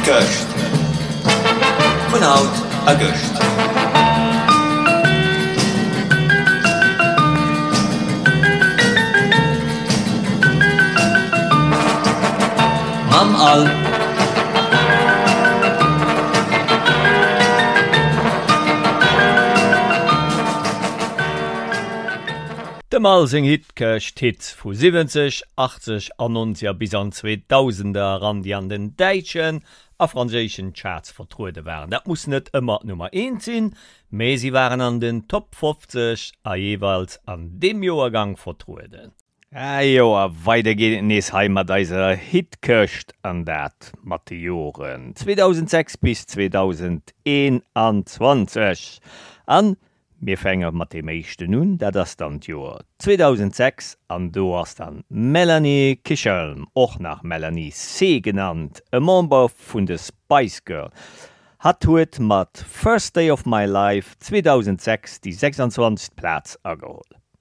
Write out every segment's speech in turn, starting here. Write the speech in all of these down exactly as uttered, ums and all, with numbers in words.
Hitköcht vun Haut a Göcht. Mam all De Mal sing Hitköcht Hits vu siebzig, achtzig an neunzig bis an zweitausender ran die an den Deitschen a franzéschen Charts vertruede waren. Dat muss net immer Nummer eins sinn, me sie waren an den Top fünfzig a jeweils an dem Joergang vertrueden. Ja, joa, weiter geht in Neesheim mat deiser Hitköcht an dat mat de Joren zweitausendsechs bis zweitausendeinundzwanzig. An mir fänger mat dem meeschte nun, dat das dann Joer zweitausendsechs an do ass dann Melanie Kichelm, och nach Melanie C genannt, e Member vun de Spice Girl, hat huet mat First Day of My Life zweitausendsechs die sechsundzwanzigsten Platz ageholt.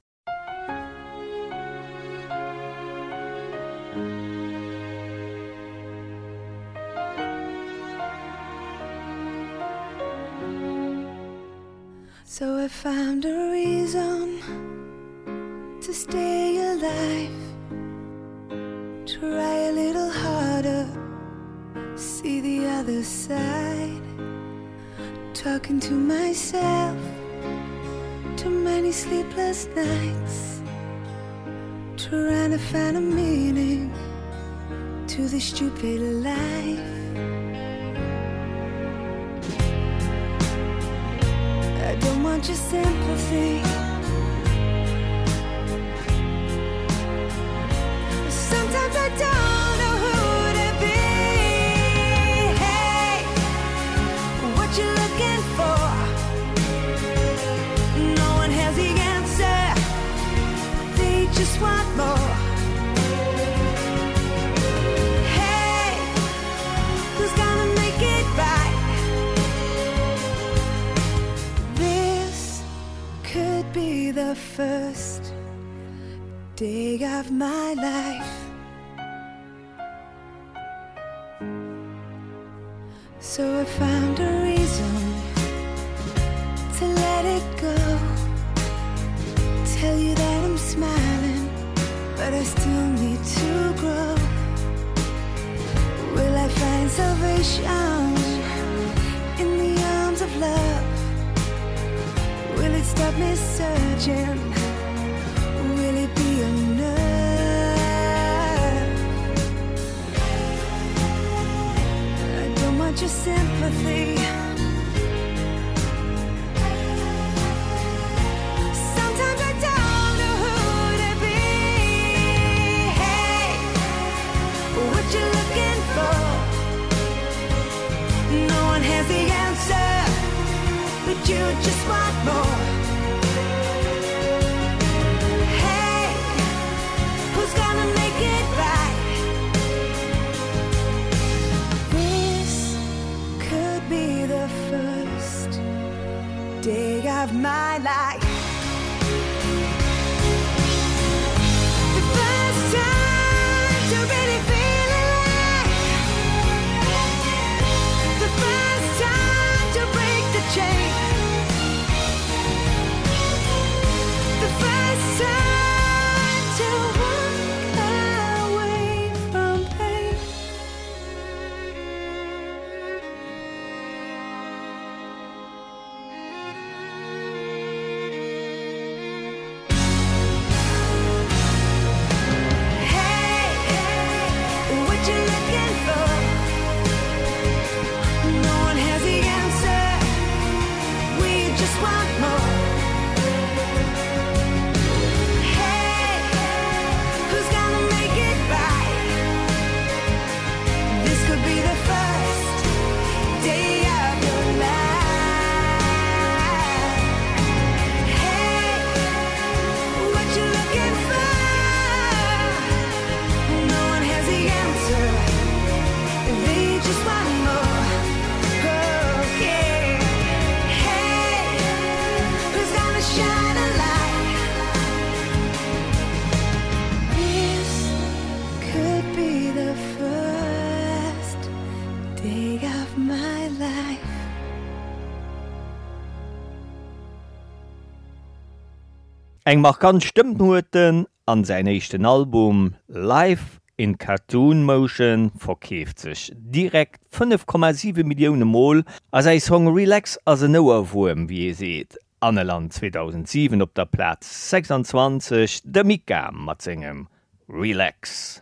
So I found a reason to stay alive. Try a little harder, see the other side. Talking to myself, too many sleepless nights. Trying to find a meaning to this stupid life. I don't want your sympathy. Sometimes I don't know who to be. Hey, what you looking for? No one has the answer. They just want more. Hey, who's gonna make it right? Be the first day of my life. So I found a reason to let it go. Tell you that I'm smiling, but I still need to grow. Will I find salvation in the arms of love? Will it stop me searching? Will it be enough? I don't want your sympathy. Sometimes I don't know who to be. Hey, what you looking for? No one has the answer, but you just want more. Hey, who's gonna make it right? This could be the first day of my life. The first time to really feel alive. The first time to break the chain. Eng markant Stimmnoten an sein echten Album Live in Cartoon Motion verkäft sich direkt fünf Komma sieben Millionen Mal, als ein Song Relax als ein Ohrwurm, wie ihr seht. Anneland zweitausendsieben op der Platz sechsundzwanzig, der Mika mit singem Relax.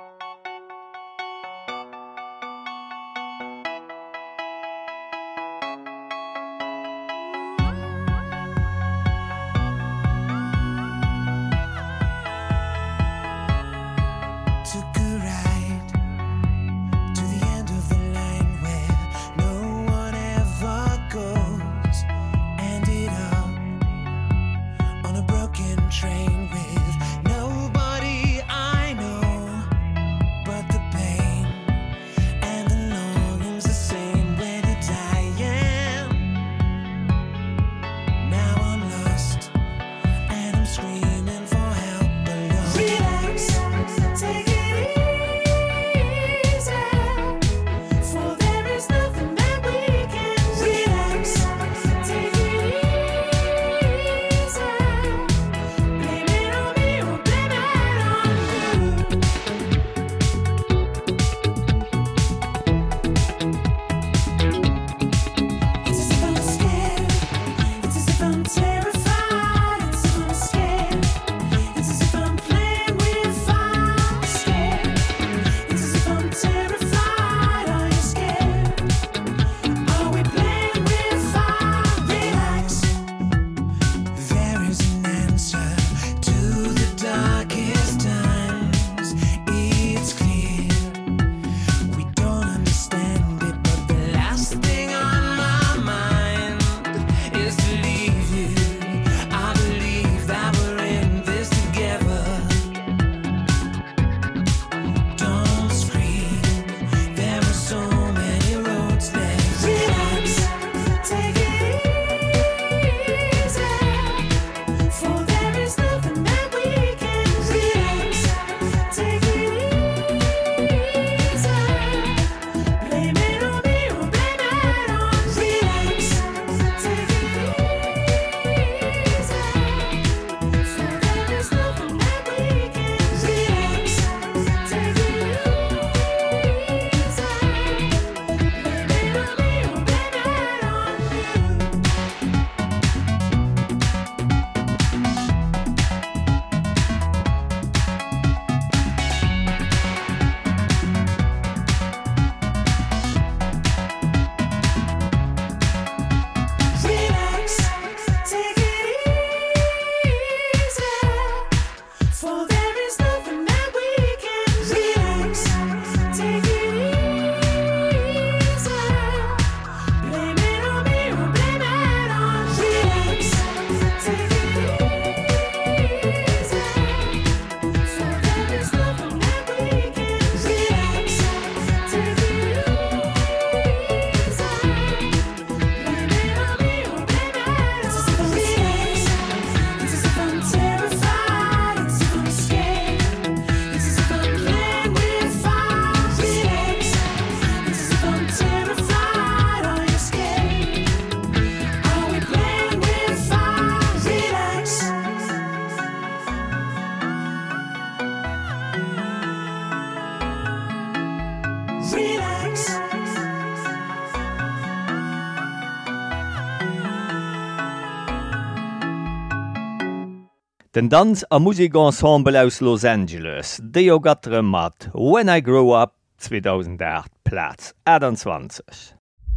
Den Tanz a Musikensemble aus Los Angeles, déi gattere mat When I Grow Up zweitausendacht Platz einundzwanzig.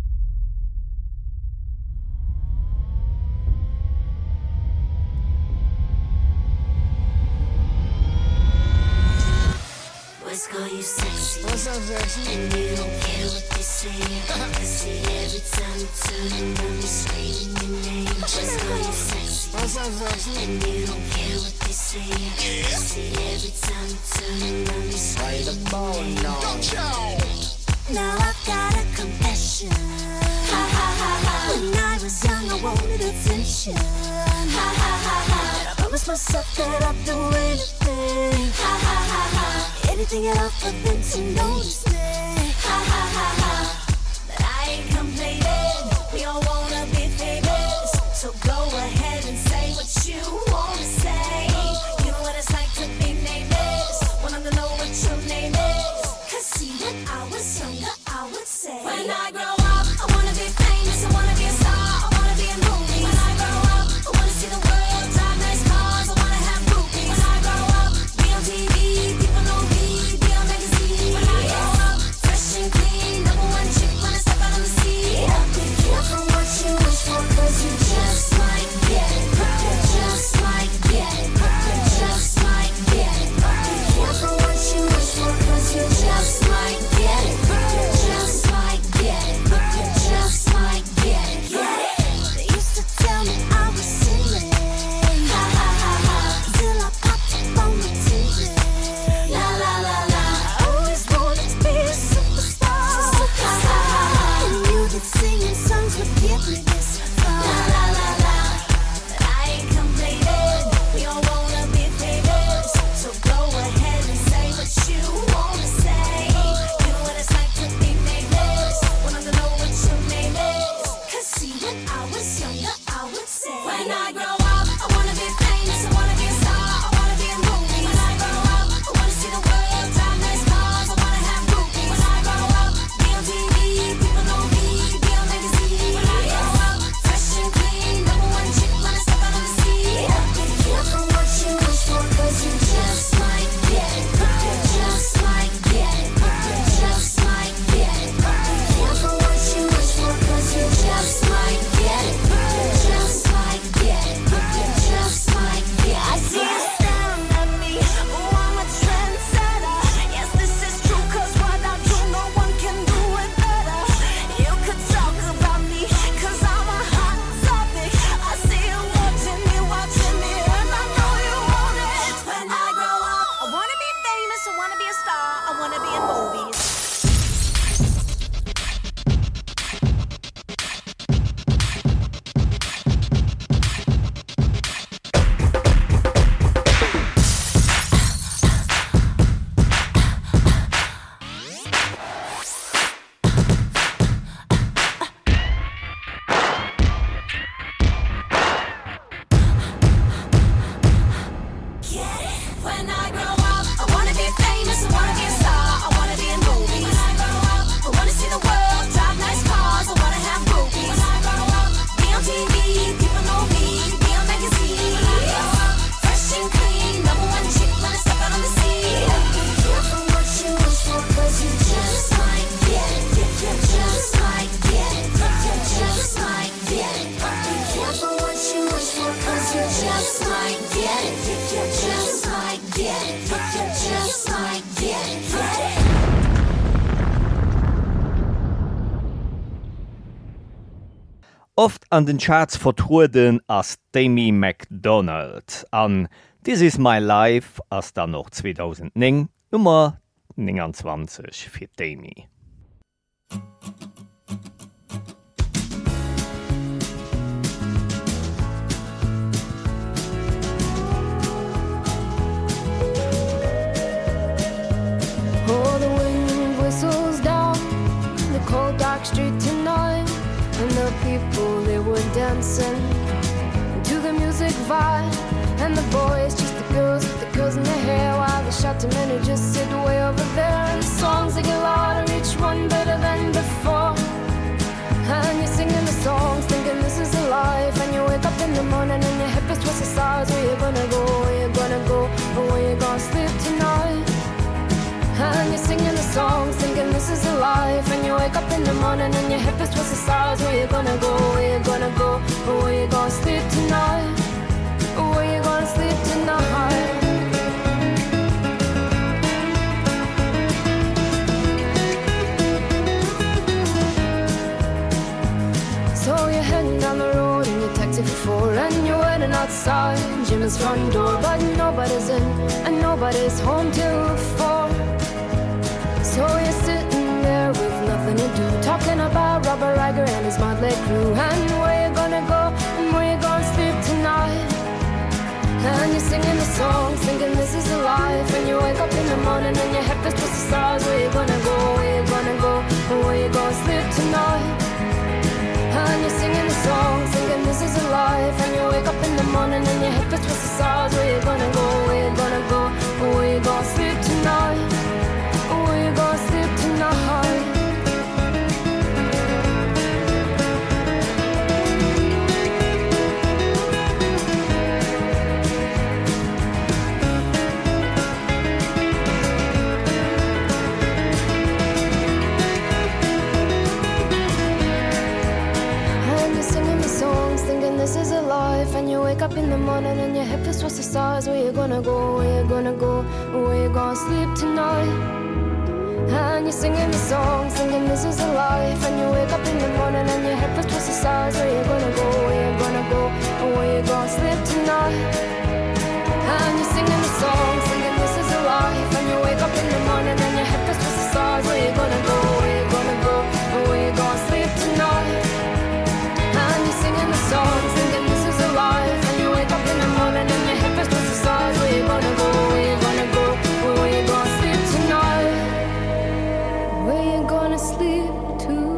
Boys call you sexy. What's up, sexy? And you don't care what they say. I see every time you turn around, you're screaming your name. Boys call you sexy. What's up, sexy? And you don't care what they say. I see every time you turn around, you're screaming your name. Now I've got a confession. Ha ha ha ha. When I was young, I wanted attention. Ha ha ha ha. I promised myself that I'd do anything. Ha ha ha ha. Anything at all for them to notice me. Ha ha ha ha. But I ain't complaining. We all wanna be famous. So go ahead and say what you wanna say. I wanna be in movies. When I grow up, I wanna be famous, I wanna be a star, I wanna be in movies. When I grow up, I wanna see the world, drive nice cars, I wanna have groupies. When I grow up, be on T V, people know me, be on magazines. When I grow up, fresh and clean, number one chick when I step out on the scene. Be careful what you wish for, cause you just might get it. You just might get it. You just might get it. Be careful what you wish for, cause you just might get it. You just might get it. You just might get it. Get it. Oft an den Charts vertruden as Demi McDonald an This is my life as dann noch zweitausendneun Nummer neunundzwanzig für Demi. Oh, the wind whistles down the cold dark street tonight, and the people, they were dancing to the music vibe, and the boys just the girls with the girls in their hair, while the shouting men who just sit way over there, and the songs they get louder, each one better than before, and you're singing the songs thinking this is a life, and you wake up in the morning and your hip is twisted sides. Where you gonna go, where you gonna go, or where you gonna sleep tonight? And you're singing the songs thinking this is a life, and you wake up in the morning and your hip is twisted sides. Where you gonna go, where you gonna go, or where you gonna sleep tonight, or where you gonna sleep tonight? So you're heading down the road in your taxi for four, and you're waiting outside Jim's front door, but nobody's in and nobody's home till four. So you're sitting there with nothing to do, talking about Robert Riger and his motley crew, and where you gonna go and where you gonna sleep tonight. And you're singing the songs thinking this is a life, and you wake up in the morning and your head is twisted stars. Where you gonna go, where you gonna go, and where you gonna sleep tonight. And you're singing the songs thinking this is a life, and you wake up in the morning and your head is twisted stars. Where you gonna go, where you gonna go, and where you gonna sleep tonight, and where you gonna sleep tonight. This is a life, and you wake up in the morning and your hip is twisted stars. Where you gonna go, where you gonna go, where you gonna sleep tonight. And you're singing the songs thinking this is a life, and you wake up in the morning and your hip is twisted stars. Where you gonna go, where you gonna go, where you gonna sleep tonight. And you're singing the songs thinking this is a life, and you wake up in the morning and your hip is twisted stars. Where you gonna go, where you gonna go, where you gonna sleep tonight. And you're singing the songs thinking this is a life, and you wake up in the morning and your hip is twisted stars. Where you gonna go, where you gonna go, where you gonna sleep tonight, where you gonna sleep tonight.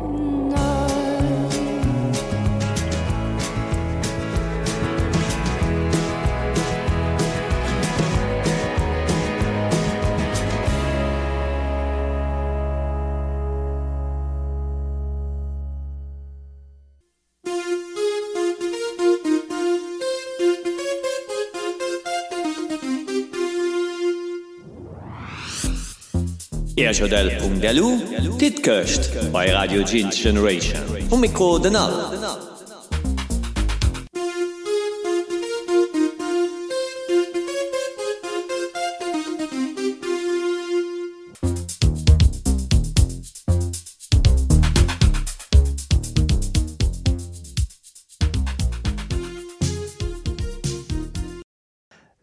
Erjodel punkt d l u, dit köcht bei Radio Jeans Generation. Um Mikro den all.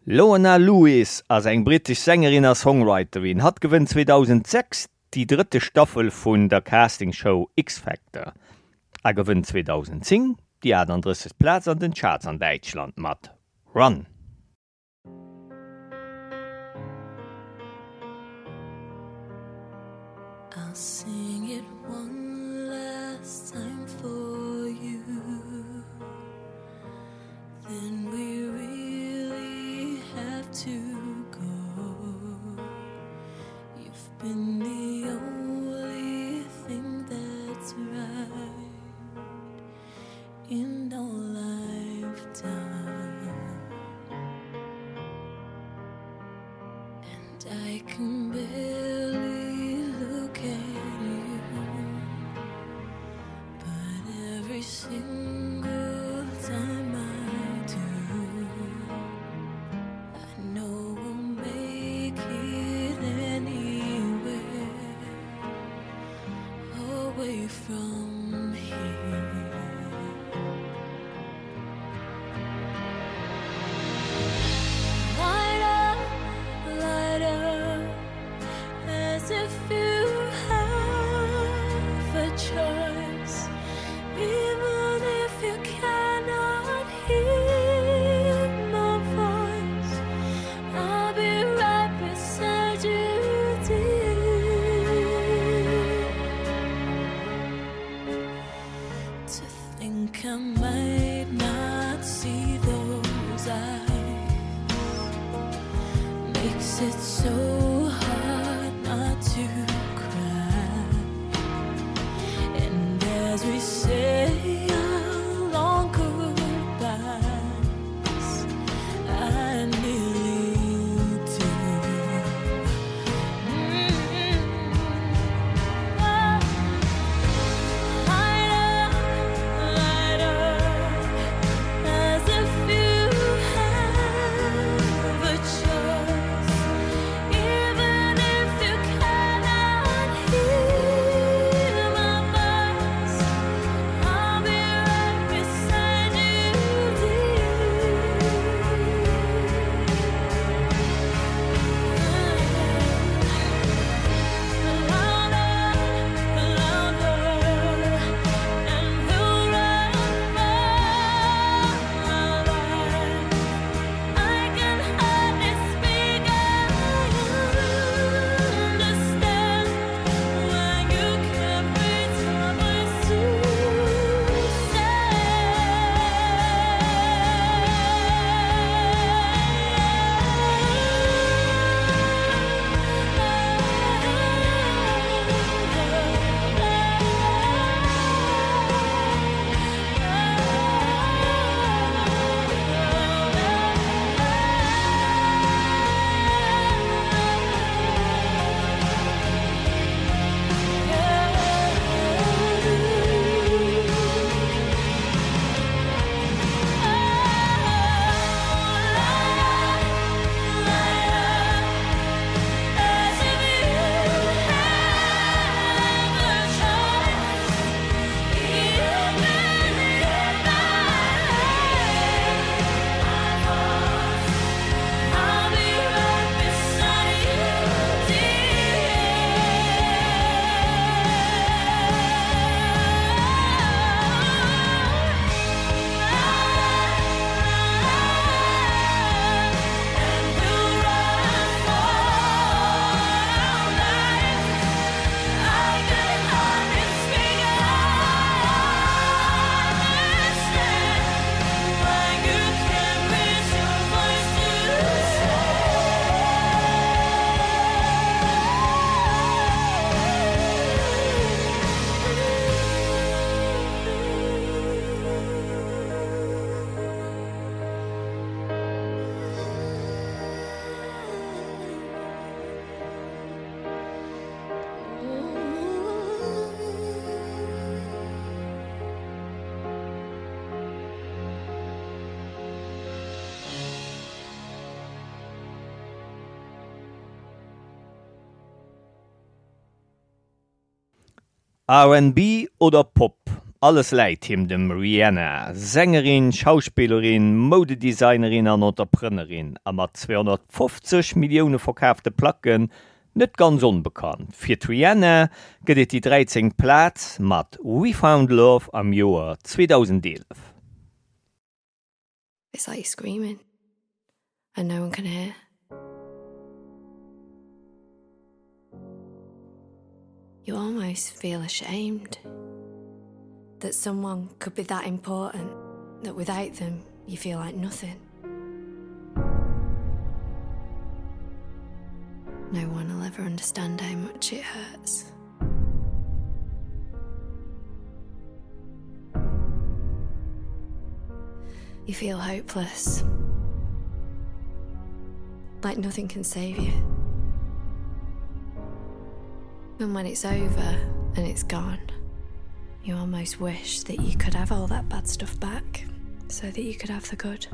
Lorna Lewis als eng britisch Sängerin als Songwriterin hat gewinnt zweitausendsechs die dritte Staffel vun der Castingshow X-Factor. Er gewinnt zweitausendzehn die einunddreißigste Platz an den Charts an Deutschland mat Run. I'll sing it one last time for you. Then we really have to go. You've been the only thing that's right in our lifetime. And I can barely look at you, but every single time I do, I know we'll make it anywhere away from here. Light up, light up, as if you have a choice, even if you cannot hear my voice. I'll be right beside you, dear. To think I might not see those eyes makes it so hard not to cry. And as we say our long goodbyes, I nearly do. Mm-hmm. Oh. Light up, light up, as if you have a choice, even if you cannot hear my voice. I'll be right beside you, Louder, louder, and we'll run for our lives. I can hardly speak. I understand why you can't reach your voice to R and B oder Pop. Alles Leiit him dem Rihanna, Sängerin, Schauspielerin, Modedesignerin an Entrepreneurin, a mat zweihundertfünfzig Millionen verkaufte Placken, net ganz unbekannt. Fir Rihanna gëtt die dreizehn Platz mat We Found Love am Joar zweitausendelf. It's like you're screaming and no one can hear. You almost feel ashamed that someone could be that important, that without them you feel like nothing. No one will ever understand how much it hurts. You feel hopeless, like nothing can save you. And when it's over and it's gone, you almost wish that you could have all that bad stuff back so that you could have the good.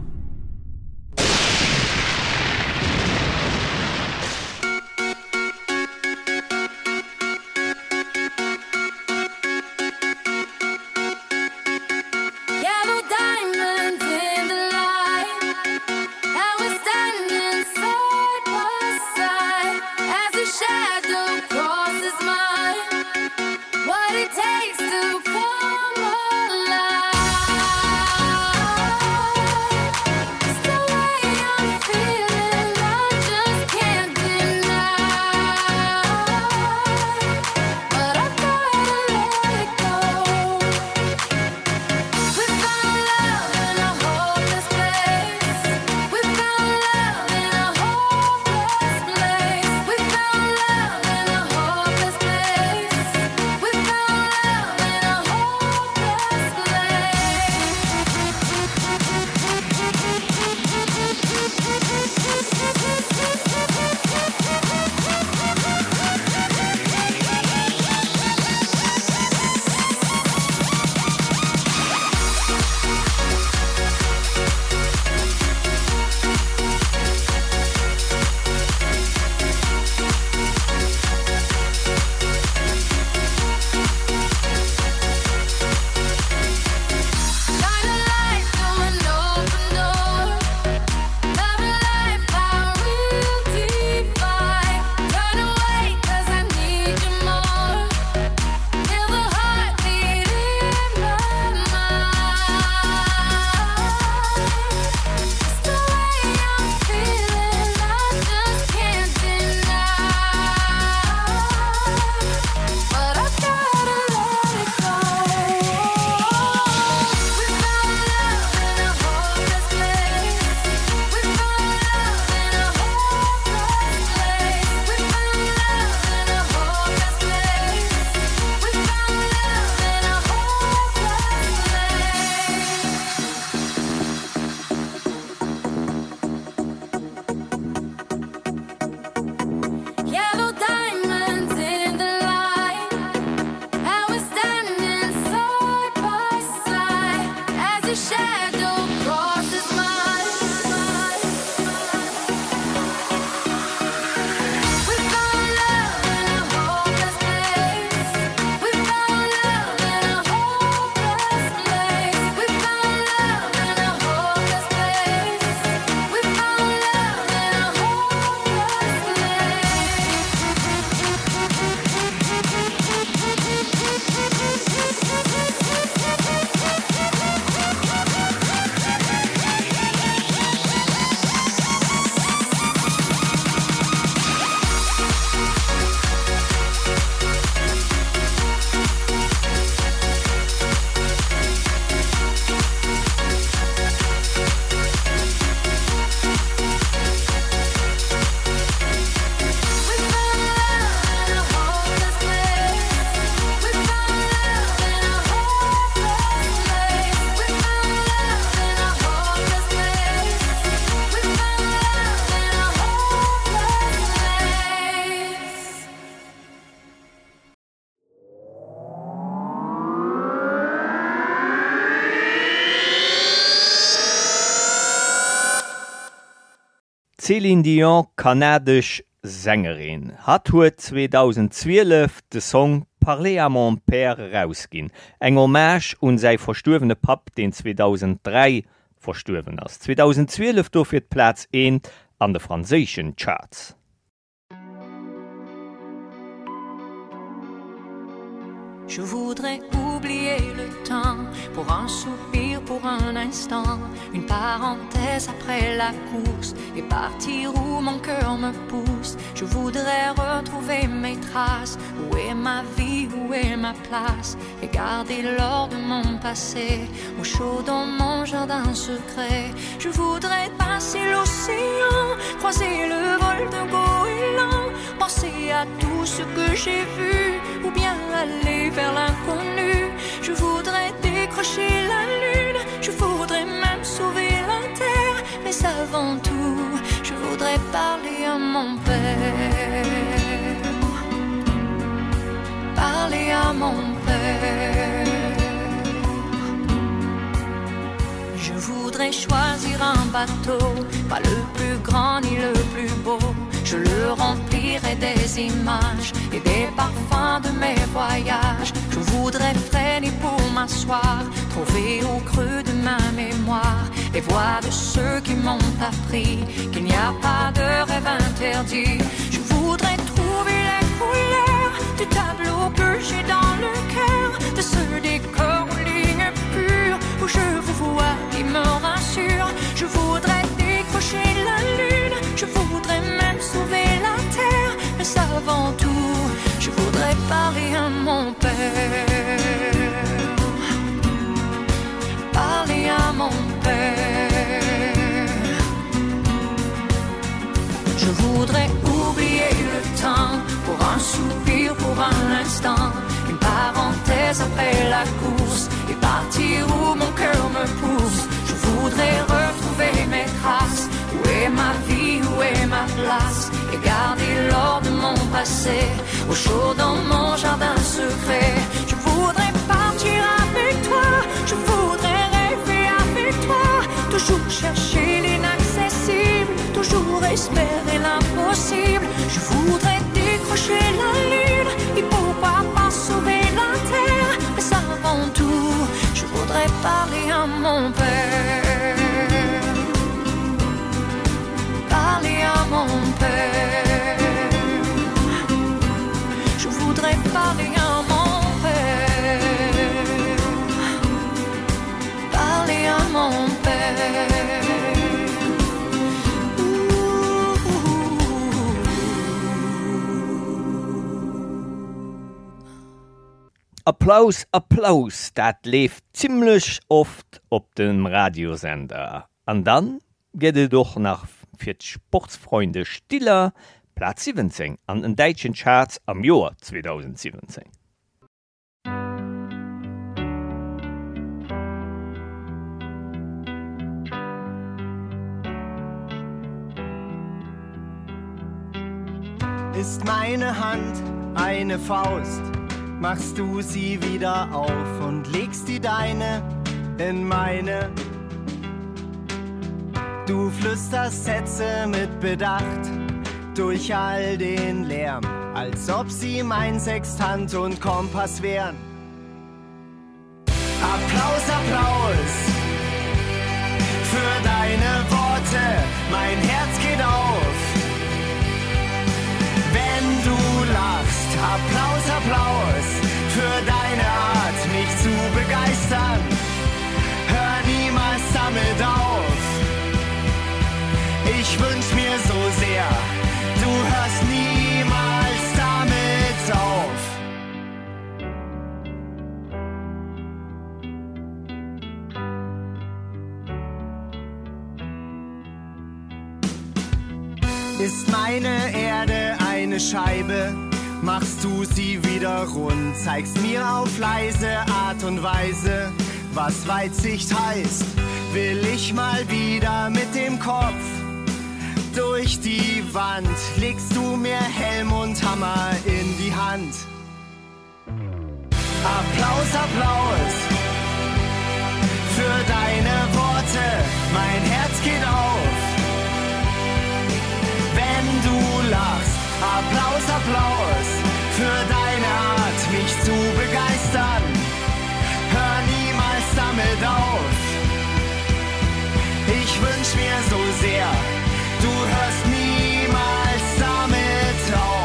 Céline Dion, kanadisch Sängerin, hat huet zweitausendzwölf de Song Parler à mon Père rausgin. Eng Hommage und sei verstorbene Pap, den zweitausenddrei verstorben ist. zweitausendzwölf durfte Platz eins an den französischen Charts. Je voudrais oublier le temps pour un soupir, pour un instant, une parenthèse après la course et partir où mon cœur me pousse. Je voudrais retrouver mes traces, où est ma vie, où est ma place, et garder l'or de mon passé au chaud dans mon jardin secret. Je voudrais passer l'océan, croiser le vol de goéland, penser à tout ce que j'ai vu, ou bien aller vers l'inconnu. Je voudrais décrocher la lune, je voudrais même sauver la terre, mais avant tout, je voudrais parler à mon père. Parler à mon père. Je voudrais choisir un bateau, pas le plus grand ni le plus beau. Je le remplirai des images et des parfums de mes voyages. Je voudrais freiner pour m'asseoir, trouver au creux de ma mémoire les voix de ceux qui m'ont appris qu'il n'y a pas de rêve interdit. Je voudrais trouver les couleurs du tableau que j'ai dans le cœur, de ce décor aux lignes pures où je vous vois qui me rassure. Je voudrais décrocher la lune, je voudrais même sauver la terre, mais avant tout, je voudrais parler à mon père. Parler à mon père. Je voudrais oublier le temps pour un soupir, pour un instant, une parenthèse après la course et partir où mon cœur me pousse. Je voudrais retrouver mes traces, où est ma vie, où est ma place, et garder l'or de mon passé au chaud dans mon jardin secret. Je voudrais partir avec toi, je voudrais rêver avec toi, toujours chercher l'inaccessible, toujours espérer l'impossible. Je voudrais décrocher la lune et pourquoi pas sauver la terre, mais avant tout, je voudrais parler à mon père. Parler à mon père. Je voudrais parler à mon père. Parler à mon père. Applaus, Applaus, dat lebt ziemlich oft op dem Radiosender. Und dann geht es doch nach für die Sportsfreunde stiller Platz siebzehn an den deutschen Charts am Jahr zweitausendsiebzehn. Ist meine Hand eine Faust, machst du sie wieder auf und legst die deine in meine. Du flüsterst Sätze mit Bedacht durch all den Lärm, als ob sie mein Sextant und Kompass wären. Applaus, Applaus für deine Worte, mein Herz geht auf, wenn du lachst. Applaus, Applaus für deine Art, mich zu begeistern. Hör niemals damit auf. Ich wünsch mir so sehr, du hörst niemals damit auf. Ist meine Erde eine Scheibe, machst du sie wieder rund, zeigst mir auf leise Art und Weise, was Weitsicht heißt. Will ich mal wieder mit dem Kopf durch die Wand, legst du mir Helm und Hammer in die Hand. Applaus, Applaus für deine Worte, mein Herz geht auf, wenn du lachst. Applaus, Applaus für deine Art, mich damit auf. Ich wünsch mir so sehr, du hörst niemals damit auf.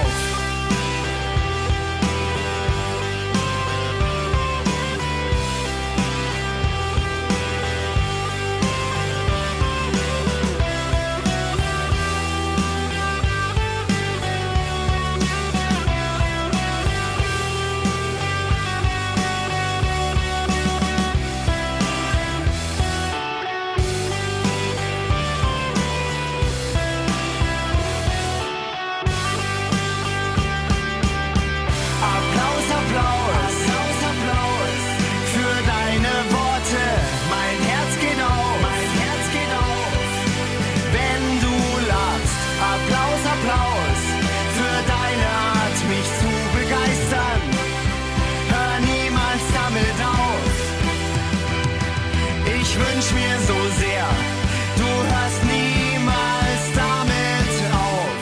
Ich wünsch mir so sehr, du hörst niemals damit auf.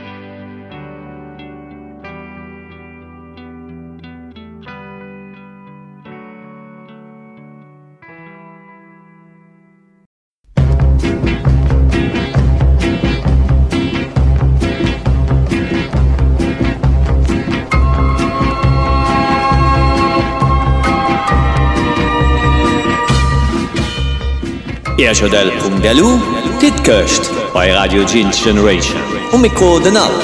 Erchodel punkt d e l u, dit köcht bei Radio Jeans Generation. Um Mikro den Al.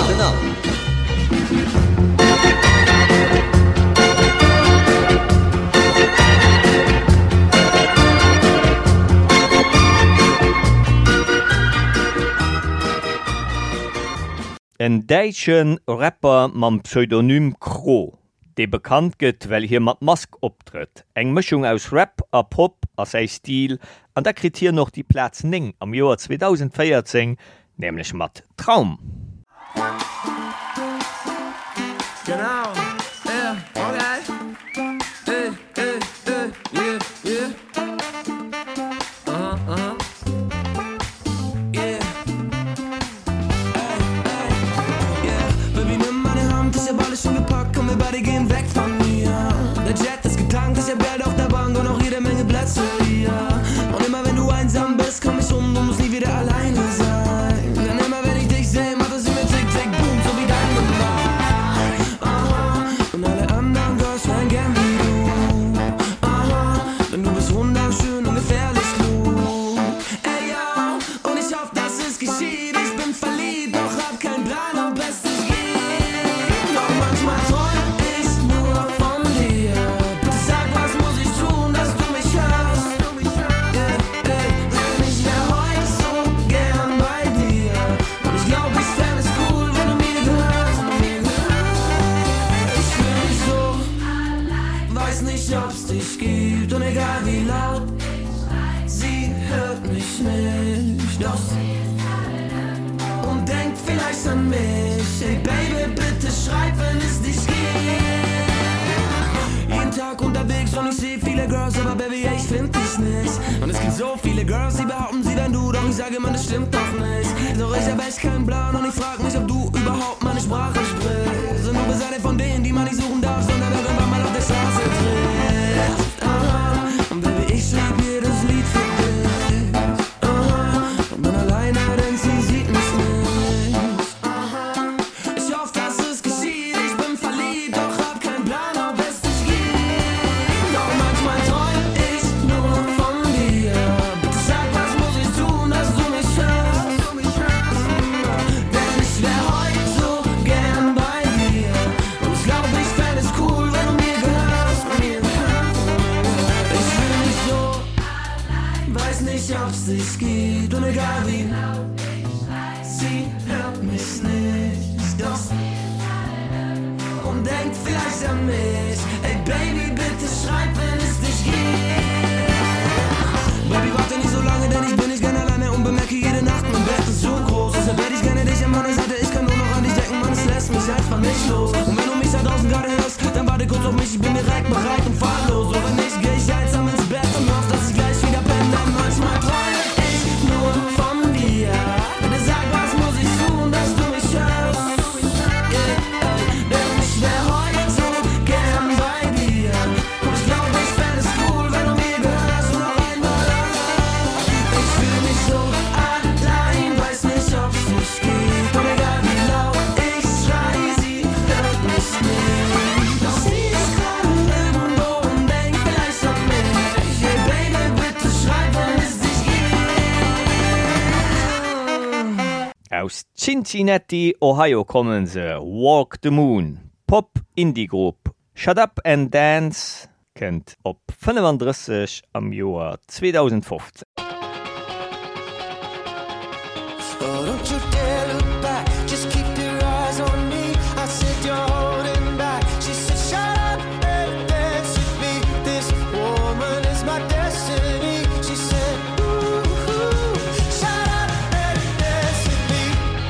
En deitschen Rapper mam Pseudonym Kro, de bekannt gëtt, well hier mat Mask optritt. Eng Mischung aus Rap a Pop a sei Stil, an der krit hier noch die Platz ning am Joar zweitausendvierzehn, nämlich mat Traum. Genau, ja, okay. Hey, hey, hey, yeah, yeah. Aha, aha. Yeah. Hey, hey, yeah. Baby, nimm meine Hand, ich hab alles schon gepackt, komm, wir beide gehen weg von mir. Der Jet ist getankt, ich hab Geld auf der Bank und auch jede Menge Plätze hier. Und immer wenn du einsam bist, komm ich um, du musst nie wieder alleine sein. Denn immer wenn ich dich seh, macht es immer tick, tick, boom, so wie dein Nummer. Aha, und alle anderen Girls wären gern wie du. Aha, denn du bist wunderschön und gefährlich klug. Ey, yo, und ich hoffe, dass es geschieht. Ich bin verliebt, doch hab keinen Plan, ob es dich gibt. Doch manchmal träum ich nur von dir. Bitte sag, was muss ich tun, dass du mich hörst? Yeah, yeah, denn ich wär heute so gern bei dir. Und ich glaub, ich fänd es cool, wenn du mir gehörst. Ich fühl mich so, weiß nicht, ob's dich gibt. Und egal wie laut, sie hört mich nicht. Doch und denkt vielleicht an mich. Hey Baby, bitte schreib, wenn es dich gibt. Jeden Tag unterwegs und ich seh viele Girls, aber Baby, ich find dich nicht. Und es gibt so viele Girls, die behaupten, sie wären du, doch ich sage immer, das stimmt doch nicht. Doch ich hab echt keinen Plan und ich frag mich, ob du überhaupt meine Sprache sprichst. Und du bist eine von denen, die man nicht suchen darf, sondern irgendwann mal auf der Straße trifft. Aha, und Baby, ich schreib mir das Lied für dich. Aha, und bin alleine, denn sie sieht mich nicht. Aha, ich hoffe, dass es geschieht. Ich bin verliebt, doch hab keinen Plan, ob es dich gibt. Doch manchmal träum ich nur von dir. Bitte sag, was muss ich tun, dass du mich hörst? Denn ich wär heute so gern bei dir. Und ich glaub, ich fänd es cool, wenn du mir gehörst. Ich fühl mich so, weiß nicht, ob's dich gibt. Und egal wie, sie hört mich nicht. Doch und denkt vielleicht an mich. Ey Baby, bitte schreib, wenn es dich gibt. Baby, warte nicht so lange, denn ich bin nicht gern alleine und bemerke jede Nacht, mein Bett ist so groß. Deshalb hätte ich gerne dich an meiner Seite, ich kann nur noch an dich denken, Mann, es lässt mich einfach nicht los. Und wenn du mich da draußen gerade hörst, dann warte kurz auf mich, ich bin direkt bereit und fahr los. Und wenn nicht, geh ich einsam ins Bett und hoffe, dass ich gleich wieder bin, denn manchmal träume ich nur von dir. Bitte sag, was muss ich tun, dass du mich hörst? Yeah, denn ich wär heute so gern bei dir. Und ich glaub, ich fänd es cool, wenn du mir gehörst. Und auch Aus Cincinnati, Ohio kommen sie. Walk the Moon. Pop-Indie-Group. Shut Up and Dance kennt op fünfunddreißig am Jahr zweitausendfünfzehn. Oh, don't you dare look back, just keep your eyes on me. I said you're holding back. She said shut up and dance with me. This woman is my destiny. She said ooh, ooh, shut up and dance with me.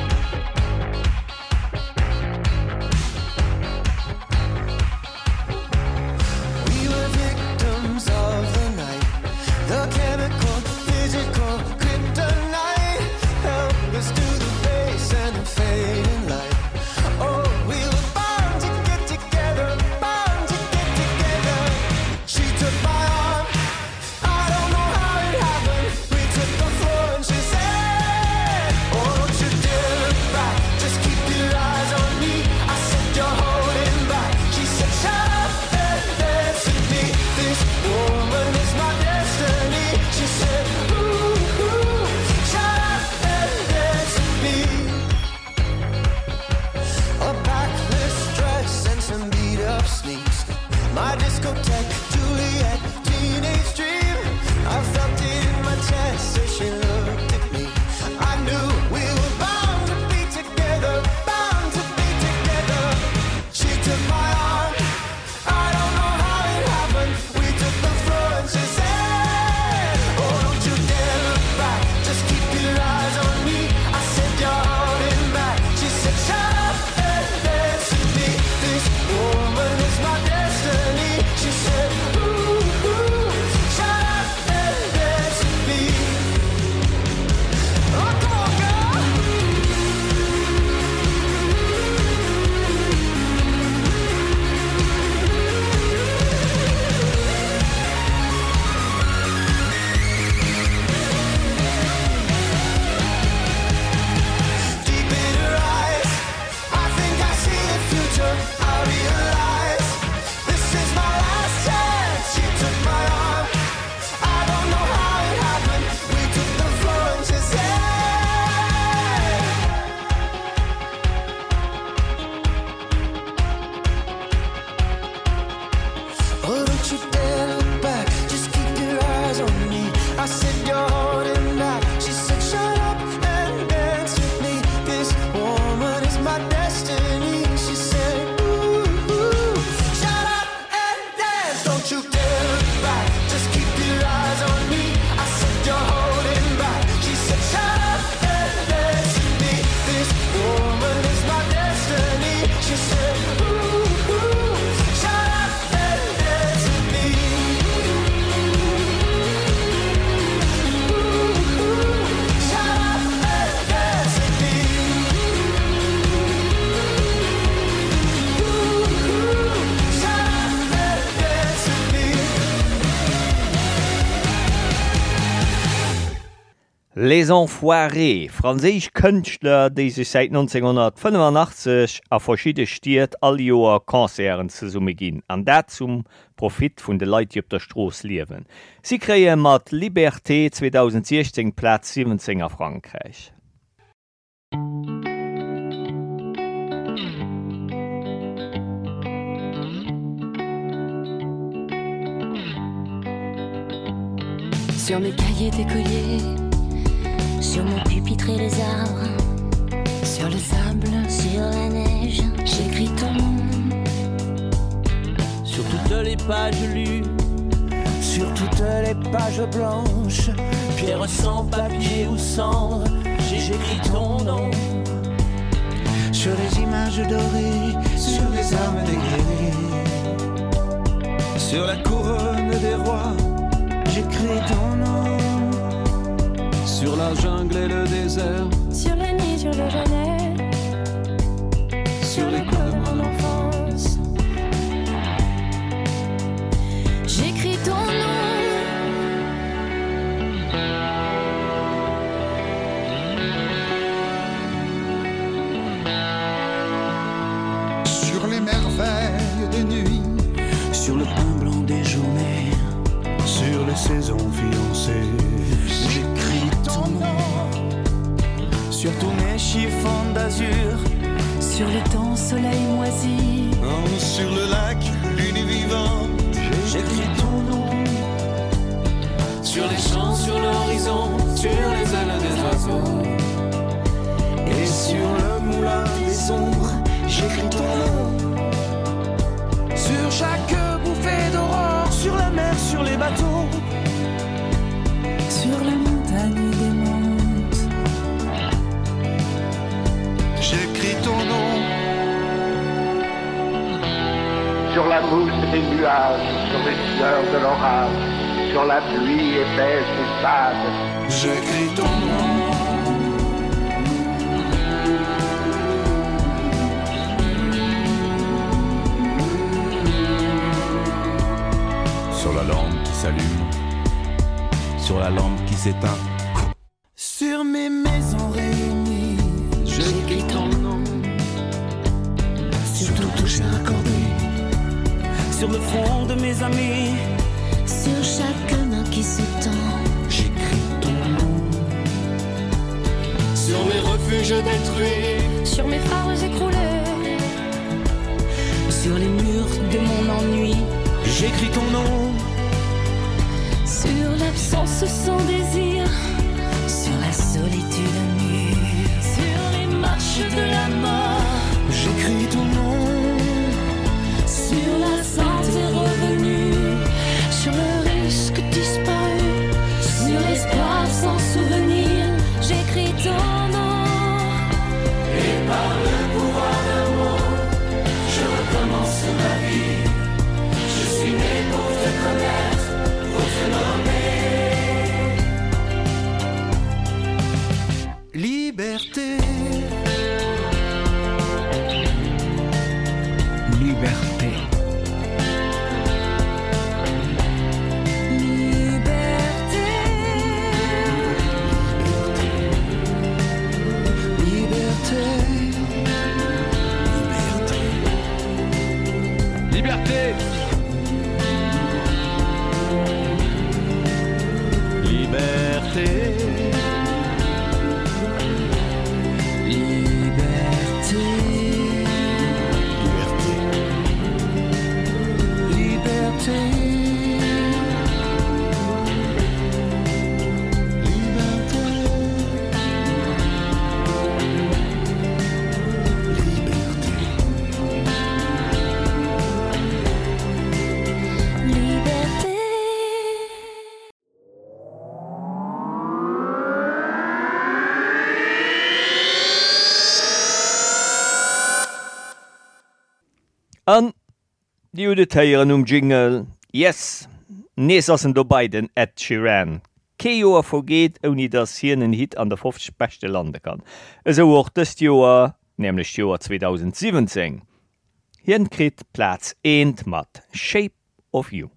We were victims of the night, the chemical, physical, kryptonite. Help us to the base and the fading light. Oh, we were bound to get together, bound to get together. She took my arm, I don't know how it happened. We took the floor and she said, oh, don't you dare look back, just keep your eyes on me. I said you're holding back. She said shut up and dance with me. This woman is my destiny. She said ooh, ooh, shut up and dance with me. A backless dress and some beat up sneaks. My discotheque, Juliet, teenage dream. I felt it in my chest as she looked at me. I knew we were bound to be together, bound to be together. She took my arm, I don't know how it happened. We took the floor and she said, oh, don't you dare look back, just keep your eyes on me. I said you're holding back. She said shut up and dance with me. This woman is my destiny. She said ooh, ooh, shut up and dance with me. Oh, come on, girl. Deep in her eyes, I think I see the future. I realize this is my last chance. She took my arm, I don't know how it happened. We took the floor and she said, oh, don't you dare look back, just keep your eyes on me. I said you're holding back. She said shut up and dance with me. This woman is my destiny. She said ooh, ooh, shut up and dance. Don't you dare look back, just keep your eyes on me. I said you're holding back. She said shut up and dance with me. This woman is my destiny. She said ooh, ooh, shut up and dance with me. Ooh, ooh, shut up and dance with me. Ooh, ooh, shut up and dance with me. Les Enfoirés, franzésisch Künstler, die sich seit neunzehnhundertfünfundachtzig a verschiedene Stiert all Joer Konzern zusammen gehen, an dat zum Profit von den Leuten, die auf der Straße leben. Sie kriegen mit Liberté zweitausendsechzehn Platz siebzehn in Frankreich. Sur mes cahiers d'écolier, sur mon pupitre et les arbres, sur le sable, sur la neige, j'écris ton nom. Sur toutes les pages lues, sur toutes les pages blanches, pierre sans papier ou cendre, j'écris ton nom. Sur les images dorées, sur les armes des guerriers, sur la couronne des rois, j'écris ton nom. Sur la jungle et le désert, Sur la nuit, sur le jeûne, sur l'école de mon enfance. j'écris ton nom. Sur les merveilles des nuits, Sur le pain blanc des journées, sur les saisons fiancées, j'écris ton nom. Sur tous mes mes chiffons d'azur. Sur le temps soleil moisi, oh, sur le lac, lune vivante, j'écris ton nom. Sur les champs, sur l'horizon, sur les ailes des oiseaux. Et sur le moulin des ombres, j'écris ton nom. Sur chaque bouffée d'aurore, sur la mer, sur les bateaux, sur la montagne des montes, j'écris ton nom. Sur la mousse des nuages, sur les fleurs de l'orage, sur la pluie épaisse des sables, j'écris ton nom. Sur la lampe qui s'allume, sur la lampe qui s'éteint, sur mes maisons réunies, j'écris ton nom. Sur tout toucher accordé, sur le front de mes amis, sur chaque main qui se tend, j'écris ton nom. Sur mes refuges détruits, sur mes phares écroulés, sur les murs de mon ennui, j'écris ton nom. sur l'absence sans désir, sur la solitude nue, sur les marches de la mort, j'écris ton nom. sur la santé revenue, sur le risque disparu, sur l'espoir sans souvenir, j'écris ton nom. Et par le pouvoir d'un mot, je recommence ma vie. Je suis né pour te connaître, pour te nommer. Liberté. liberté. An Di Udetéieren um Jingle, yes, nees assen do beiden Ed Sheeran. Kee Joer vergeet oni dats hien en Hit an der fünfzig beste Lande kann. Eso och dëst Joer, nämlich Joer zwanzig siebzehn. Hien kriet Platz eins mat Shape of You.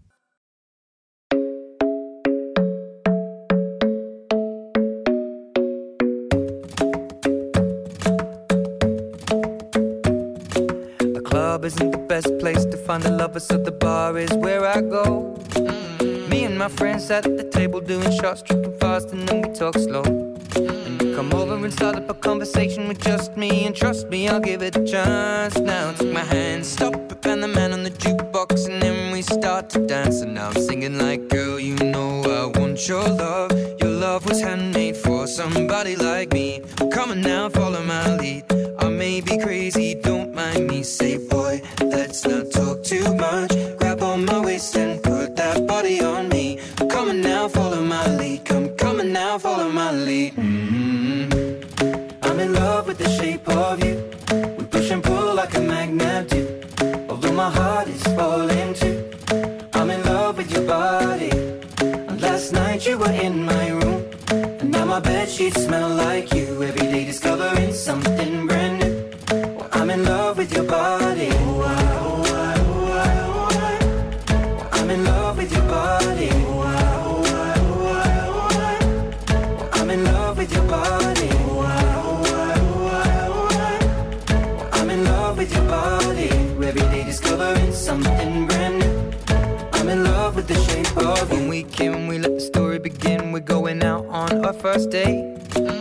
Isn't the best place to find a lover, so the bar is where I go. Mm-hmm. Me and my friends sat at the table doing shots, tripping fast, and then we talk slow. Mm-hmm. And you come over and start up a conversation with just me, and trust me, I'll give it a chance. Now take my hand, stop it, and the man on the jukebox, and then we start to dance. And now I'm singing like, girl, you know I want your love. Your love was handmade for somebody like me. Come on now, follow my lead. I may be crazy, don't mind me. Say, boy, let's not talk too much. Grab on my waist and put that body on me. Come on now, follow my lead. Come, come on now, follow my lead. Mm-hmm. I'm in love with the shape of you. We push and pull like a magnet do. Although my heart is falling too. I'm in love with your body. And last night you were in my room. And now my bedsheets smell like you. Every day discovering something brand new. Well, I'm in love with your body. Oh, I, oh, I, oh, I, oh, I. Well, I'm in love with your body. Oh, I, oh, I, oh, I, oh, I. Well, I'm in love with your body. Oh, I, oh, I, oh, I, oh, I. Well, I'm in love with your body. Every day discovering something brand new. I'm in love with the shape of you. When we came, we let the story begin. We're going out on our first date.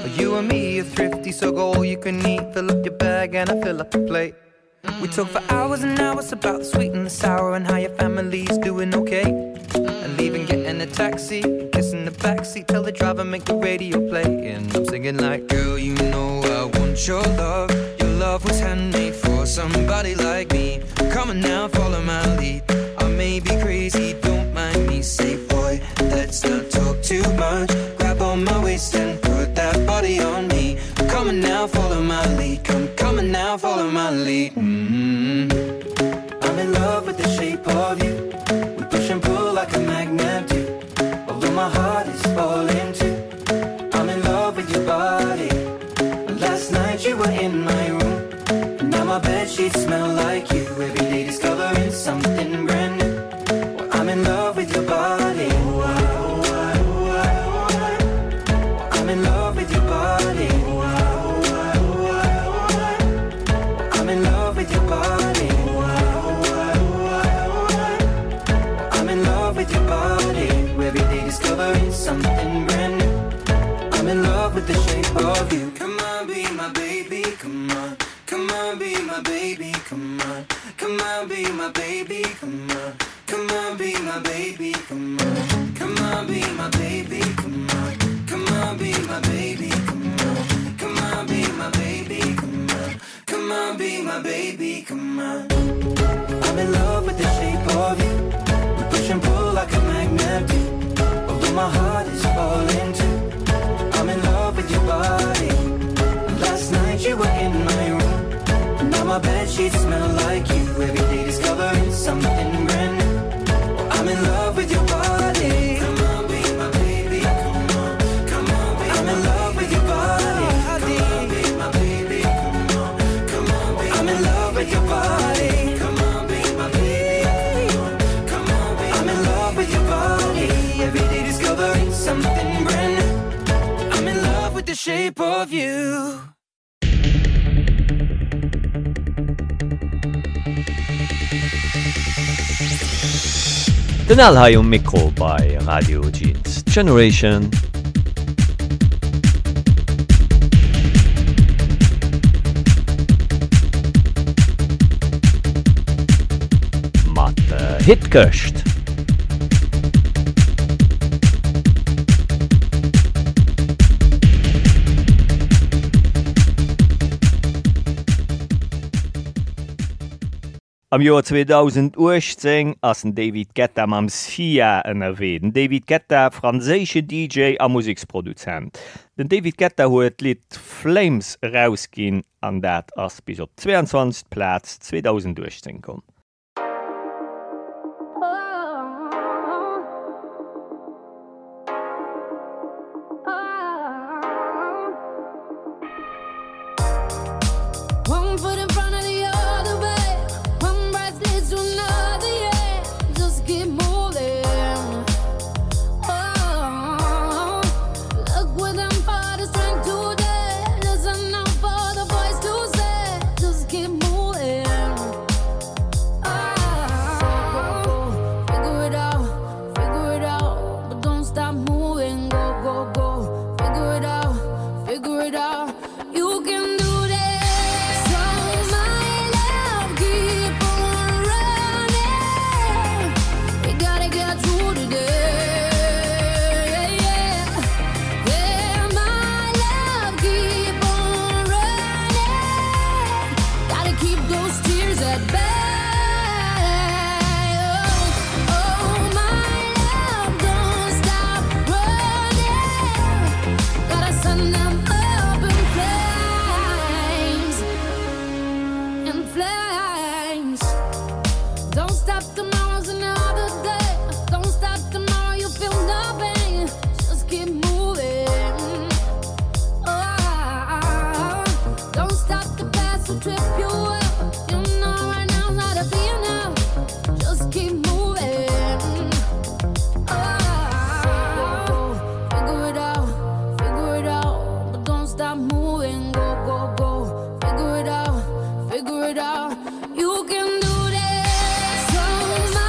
You and me are thrifty, so go all you can eat. Fill up your bag and I fill up the plate. We talk for hours and hours about the sweet and the sour and how your family's doing okay. And leaving, getting a taxi, kissing the backseat, tell the driver make the radio play. And I'm singing like, girl, you know I want your love. Your love was handmade for somebody like me. Come on now, follow my lead. I may be crazy, don't mind me. Say, boy, let's not talk too much. Grab on my waist and put that body on me. Come on now, follow my lead. Come, come on now, follow my lead. Mm-hmm. I'm in love with the shape of you. We push and pull like a magnet do. Although my heart is falling too. I'm in love with your body. Last night you were in my room. And now my bedsheets smell like you. Every day discovering something brand new. Well, I'm in love with your body. I'm in love with your body. I'm in love with your body. I'm in love with your body. Every day discovering something brand new. I'm in love with the shape of you. Come on, be my baby, come on. Come on, be my baby, come on. Come on, be my baby, come on. Come on, be my baby, come on. Come on, be my baby, come on. Come on, be my baby, come on. Come on, be my baby, come on. Come on, be my baby, come on. I'm in love with the shape of you. We push and pull like a magnet do. Although my heart is falling too. I'm in love with your body. Last night you were in my room. Now my bedsheets smell like you. Every day discovering something brand new. I'm in love with your body. Come on, be my baby. Come on, come on, be I'm in love with your body. Come on, be my baby. Come on, come on, be I'm in love with your body. Come on, be my baby. Come on, come on, be I'm in love with your body. Every day discovering something brand new. I'm in love with the shape of you. Den Alhai um Mikro bei Radio Jeans Generation. Mat äh, Hitköcht. Am Joer zweitausendachtzehn ass en David Guetta am Sia ënnerweden. David Guetta, franzésche D J a Musiksproduzent. Den David Guetta huet Lied Flames rausginn an dat ass bis op zweiundzwanzig Platz zweitausendachtzehn kom. Figure it out, you can do this. So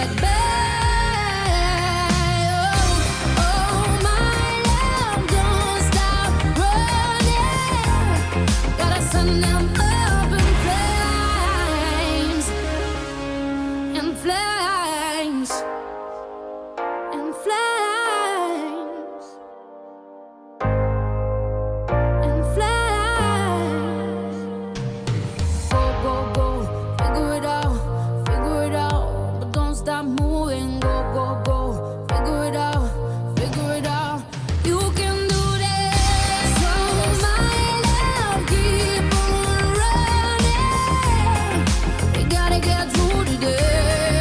at bay. Oh, oh, my love, don't stop running. Gotta send them up in flames, in flames, in flames, in flames. Go, go, go, figure it out, figure it out, but don't stop moving. Go, go, go, figure it out, figure it out. You can do this. So my love, keep on running. You gotta get through today.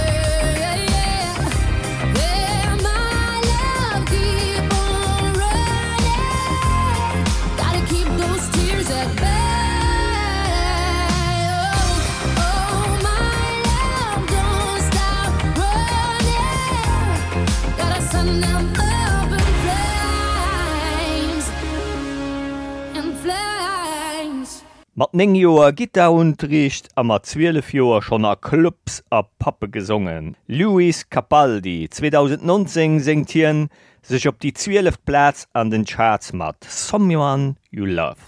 Yeah, my love, keep on running. Gotta keep those tears at bay. Oh, oh, my love, don't stop running. Gotta send them up in flames, in flames. Mat neng Joer Gitarunterricht a mat zwölf Joer schon a Clubs a Pappe gesungen. Luis Capaldi zweitausendneunzehn singt hien sech op die zwölf Platz an den Charts mat Someone You Loved.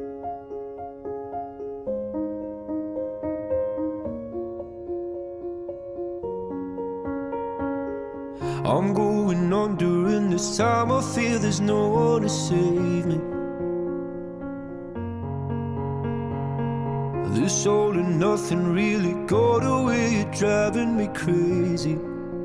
I'm going on during this time. I feel there's no one to save me. This all and nothing really got away. You're driving me crazy.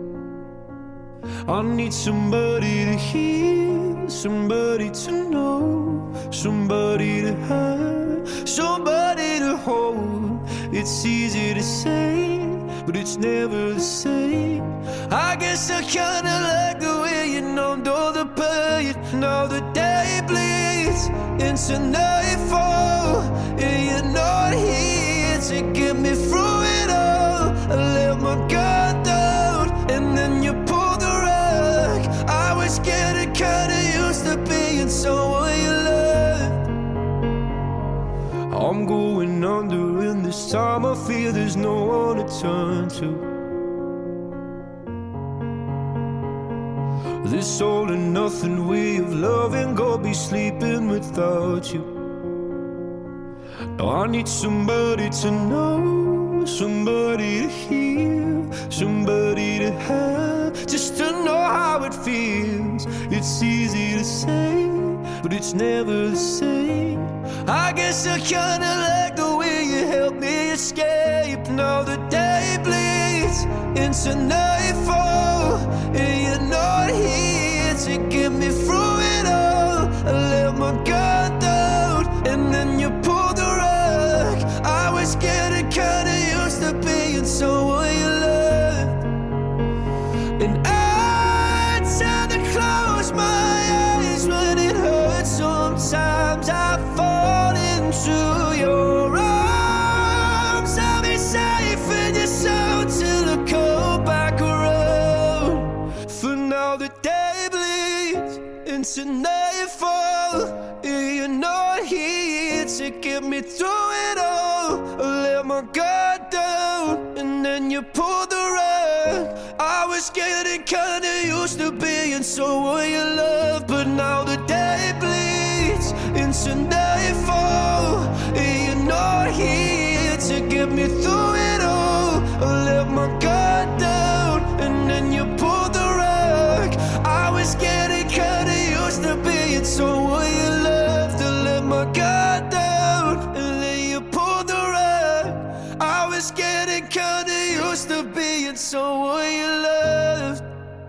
I need somebody to hear, somebody to know, somebody to have, somebody to hold. It's easy to say, but it's never the same. I guess I kinda like the way you numbed all the pain. Now the day bleeds into nightfall, and you're not here to get me through it all. I let my guard down, and then you pulled the rug. I was getting kinda used to being someone you loved. I'm going under, and this time I feel there's no one to turn to. This all and nothing way of loving, go be sleeping without you. Now I need somebody to know, somebody to hear, somebody to have, just to know how it feels. It's easy to say, but it's never the same. I guess I kinda like the way you help me escape. Now the day bleeds into nightfall, and you're not here to get me through it all. I let my guard down, and then you pulled the rug. I was getting kinda used to being someone you loved, and I tend to close my eyes when it hurts. Sometimes I fall into your arms. I'll be safe in your soul till I come back around. For now the day bleeds into nightfall, and you're not here to get me through it all. I let my guard down, and then you pulled the rug. I was getting kinda used to being someone you love, but now the day bleeds into nightfall, and you're not here to get me through it all. I let my guard down, and then you pulled the rug. I was getting kinda used to being someone you loved. I let my guard down, and then you pulled the rug. I was getting kinda used to being someone you loved.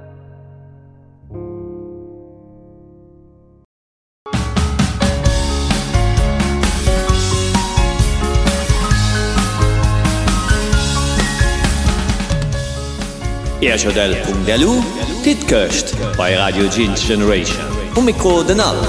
Erchodel punkt d e l u Dit köcht bei Radio Jeans Generation. O Mikro den all.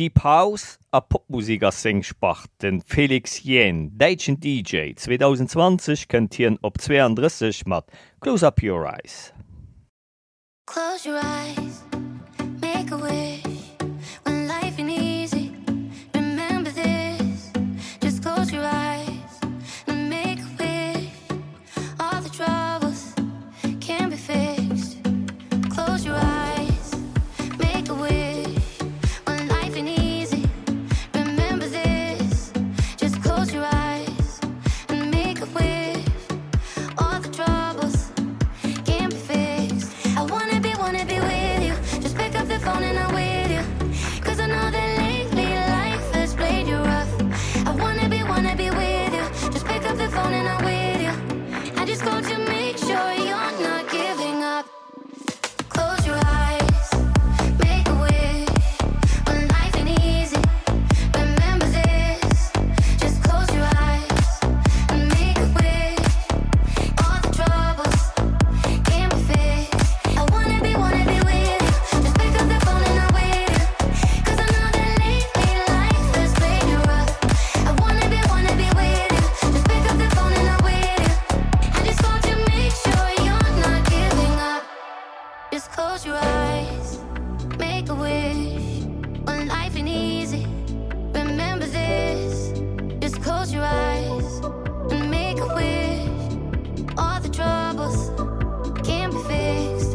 Deep House a Popmusiker singspart den Felix Jen, Deitschen D J. zwanzig zwanzig könnt ihr op zweiunddreißig mat Close Up Your Eyes. Close your eyes, make a wish. When life ain't easy, remember this. Just close your eyes and make a wish. All the troubles can be fixed. Close your eyes, make a wish. When life ain't easy, remember this. Just close your eyes and make a wish. All the troubles can be fixed. I wanna be, wanna be with you. Just pick up the phone and I'm with you. Cause I know that lately life has played you rough. I wanna be, wanna be with you. Just pick up the phone and I'm with you. I just called to make sure you're not giving up. Close your eyes, make a wish. When life ain't easy, remember this. Just close your eyes and make a wish. All the troubles can be fixed. I wanna be, wanna be with you. Just pick up the phone and I'm with you. Cause I know that lately life has played you rough. I wanna be, wanna be with you. Just pick up the phone and I'm with you. I just called to make sure you're not giving up. Just close your eyes, make a wish. When life ain't easy, remember this. Just close your eyes and make a wish. All the troubles can be fixed.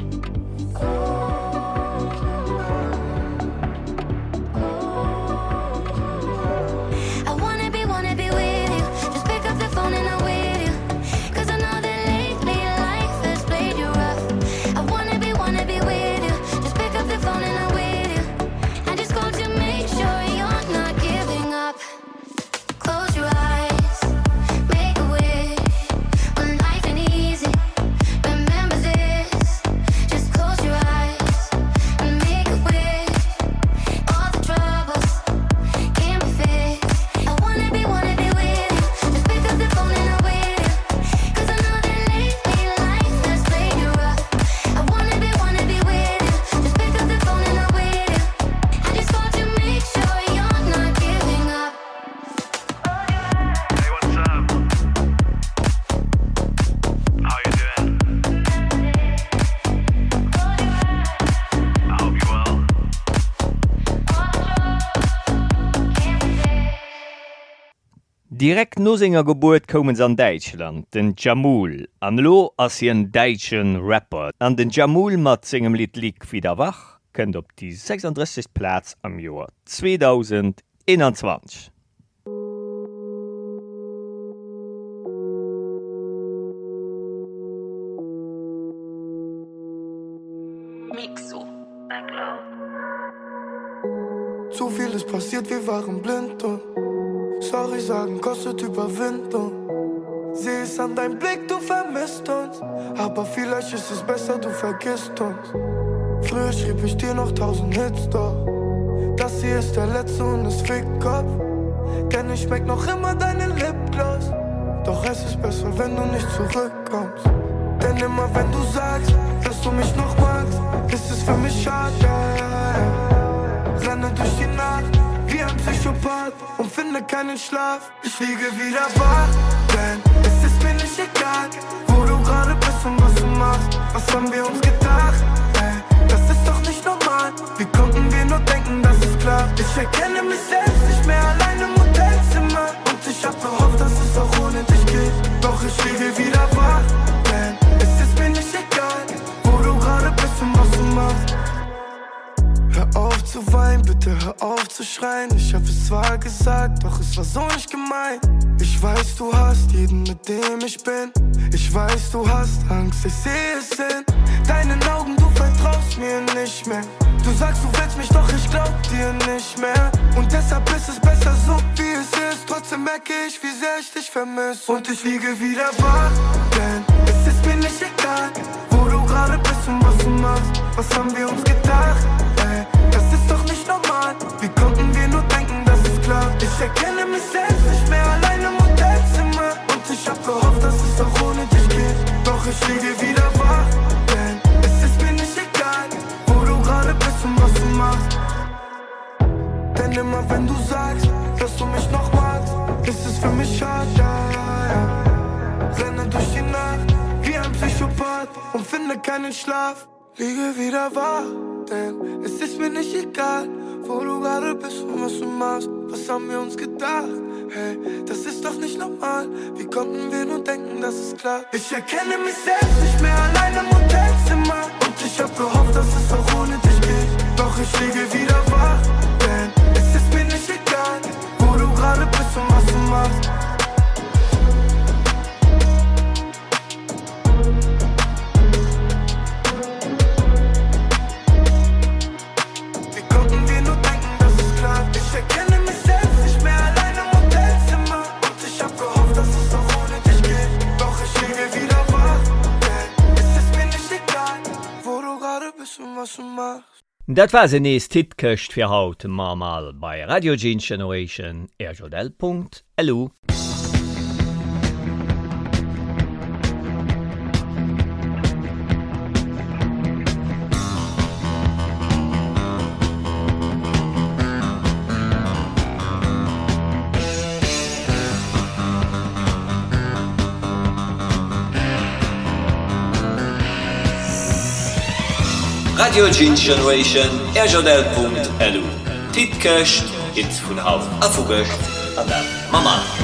I wanna be, wanna be with you. Just pick up the phone and I'm with you. Cause I know that lately life has played you rough. I wanna be, wanna be with you. Just pick up the phone and I'm with you. I just called to make sure you're not giving up. Close your eyes, make a wish. When life ain't easy, remember this. Just close your eyes and make a wish. All the troubles can be fixed. I wanna be, wanna be with you. Just pick up the phone and I'm with you. Cause I know that lately life has played you rough. I wanna be, wanna be with you. Just pick up the phone and I'm with you. I just called to make sure you're not giving up. Hey, what's up? How you doing? I hope you're well. Direkt no senger Geburt kommen sie an Deutschland, den Jamul. An lo ass hi en deitschen Rapper. An den Jamul mat singem Lied Lieg wieder wach, kënnt op die sechsunddreißigsten Platz am Joar zwanzig einundzwanzig. Mixo, Zu viel ist passiert, wir waren blind und sorry sagen kostet Überwindung. Seh es an deinem Blick, du vermisst uns, aber vielleicht ist es besser, du vergisst uns. Früher schrieb ich dir noch tausend Hits, doch das hier ist der letzte und es fickt Kopf. Denn ich schmeck noch immer deinen Lipgloss. Doch es ist besser, wenn du nicht zurückkommst. Denn immer wenn du sagst, dass du mich noch magst, ist es für mich schade, ja, ja, ja. Renne durch die Nacht wie ein Psychopath und finde keinen Schlaf. Ich liege wieder wach, denn es ist mir nicht egal, wo du gerade bist und was du machst. Was haben wir uns gedacht? Ey, das ist doch nicht normal. Wie konnten wir nur denken, dass es klappt? Ich erkenne mich selbst nicht mehr allein im Hotelzimmer. Und ich hab gehofft, dass es auch ohne dich geht. Doch ich liege wieder wach, denn es ist mir nicht egal, wo du gerade bist und was du machst. Hör auf zu weinen, bitte hör auf zu schreien. Ich hab es zwar gesagt, doch es war so nicht gemeint. Ich weiß, du hast jeden, mit dem ich bin. Ich weiß, du hast Angst, ich sehe es in deinen Augen, du vertraust mir nicht mehr. Du sagst, du willst mich, doch ich glaub dir nicht mehr. Und deshalb ist es besser so, wie es ist. Trotzdem merke ich, wie sehr ich dich vermisse. Und ich liege wieder wach, denn es ist mir nicht egal, wo du gerade bist und was du machst. Was haben wir uns gedacht? Ey, das ist doch nicht normal. Wie konnten wir nur denken, dass es klappt? Ich erkenne mich selbst nicht mehr allein im Hotelzimmer. Und ich hab gehofft, dass es auch ohne dich geht. Doch ich liege wieder wach, denn es ist mir nicht egal, wo du gerade bist und was du machst. und finde keinen Schlaf. Liege wieder wach, denn es ist mir nicht egal, wo du gerade bist und was du machst. Was haben wir uns gedacht? Hey, das ist doch nicht normal. Wie konnten wir nur denken, das ist klar? Ich erkenne mich selbst nicht mehr allein im Hotelzimmer. Und ich hab gehofft, dass es auch ohne dich geht. Doch ich liege wieder wach, denn es ist mir nicht egal, wo du gerade bist und was du machst. Ich erkenne mich selbst nicht mehr allein im Hotelzimmer. Und ich hab gehofft, dass es auch ohne dich geht. Doch ich liege wieder wach, denn es ist mir nicht egal, wo du gerade bist und was du machst. Dat war se nees Titköcht fir haut Mamal bei Radio Jeans Generation r j l punkt l u. Radio Jeans Generation r j l punkt l u. Titköcht, jetzt vun Hauf Afugecht an der Mama.